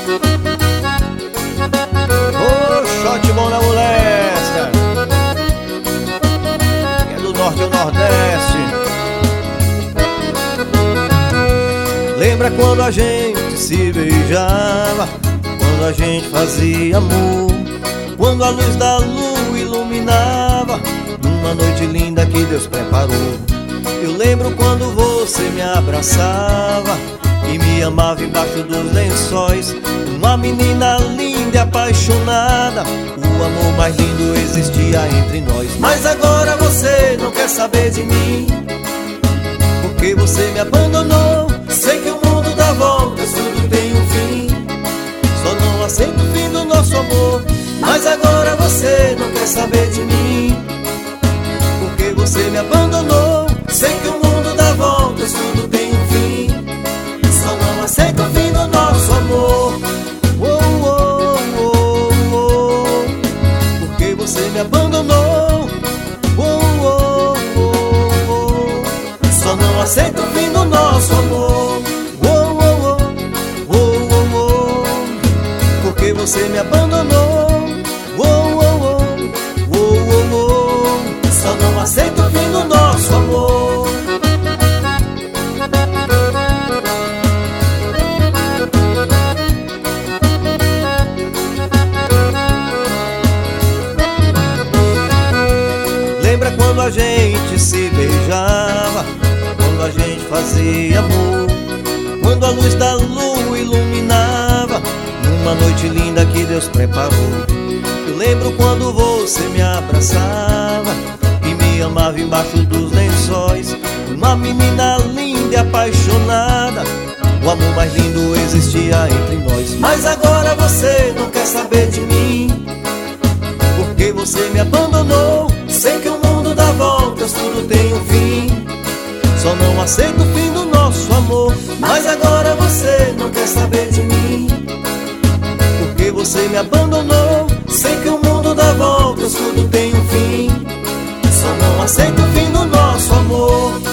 Ô, shot bom na moléstia, que é do norte ao nordeste. Lembra quando a gente se beijava, quando a gente fazia amor, quando a luz da lua iluminava numa noite linda que Deus preparou. Eu lembro quando você me abraçava e me amava embaixo dos lençóis, uma menina linda e apaixonada, o amor mais lindo existia entre nós. Mas agora você não quer saber de mim, porque você me abandonou. Sei que o mundo dá voltas, tudo tem um fim, só não aceito o fim do nosso amor. Mas agora você não quer saber de mim, porque você me abandonou. Sei que o mundo dá voltas, tudo tem um fim, só não aceito o fim do nosso amor. Oh, oh, oh, oh, porque você me abandonou. Oh, oh, oh, oh, só não aceito o fim do nosso amor. Oh, oh, oh, oh, oh, oh, porque você me abandonou. Oh, oh, oh, oh, oh, oh, só não aceito o fim do nosso amor. Lembra quando a gente se beijava, quando a gente fazia amor, quando a luz da lua iluminava numa noite linda que Deus preparou. Eu lembro quando você me abraçava e me amava embaixo dos lençóis, uma menina linda e apaixonada, o amor mais lindo existia entre nós. Mas agora você não quer saber de mim, porque você me abandonou. Sei que o mundo dá voltas, tudo tem um fim, só não aceito o fim do nosso amor. Mas agora você não quer saber de mim, porque você me abandonou. Sei que o mundo dá voltas, tudo tem um fim, só não aceito o fim do nosso amor.